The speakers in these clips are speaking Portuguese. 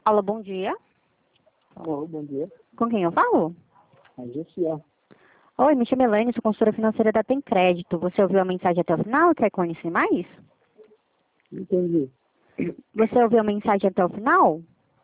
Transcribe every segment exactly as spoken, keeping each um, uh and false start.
Alô, bom dia. Alô, bom dia. Com quem eu falo? A Gessia. Oi, me chamo Elaine, sou consultora financeira da Tem Crédito. Você ouviu a mensagem até o final e quer conhecer mais? Entendi. Você ouviu a mensagem até o final?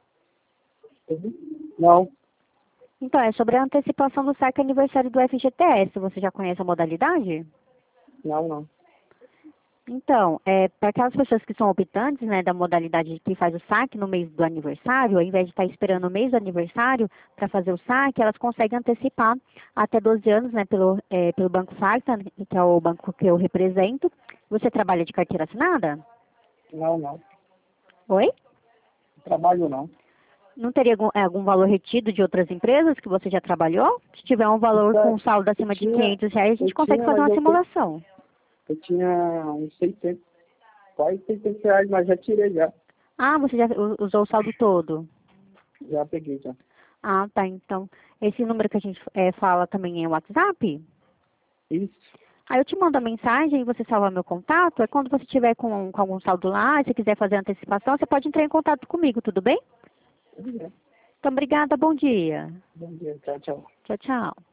Não, Então, é sobre a antecipação do saque aniversário do F G T S. Você já conhece a modalidade? não, não. Então, é, para aquelas pessoas que são optantes, né, da modalidade que faz o saque no mês do aniversário, ao invés de estar esperando o mês do aniversário para fazer o saque, elas conseguem antecipar até doze anos, né, pelo, é, pelo Banco Facta, que é o banco que eu represento. Você trabalha de carteira assinada? Não, não. Oi? Trabalho não. Não teria algum, é, algum valor retido de outras empresas que você já trabalhou? Se tiver um valor Então, com saldo eu acima de tinha, quinhentos reais, a gente eu consegue tinha, fazer mas uma eu, te- simulação. eu tinha uns seiscentos, quase seiscentos reais, mas já tirei já. Ah, você já u- usou o saldo todo? Já peguei já. Ah, tá. Então, esse número que a gente é, fala também é o WhatsApp? Isso. Aí eu te mando a mensagem e você salva meu contato. É quando você tiver com, com algum saldo lá, se quiser fazer antecipação, você pode entrar em contato comigo, tudo bem? Tudo bem. Então, obrigada. Bom dia. Bom dia. Tchau, tchau. Tchau, tchau.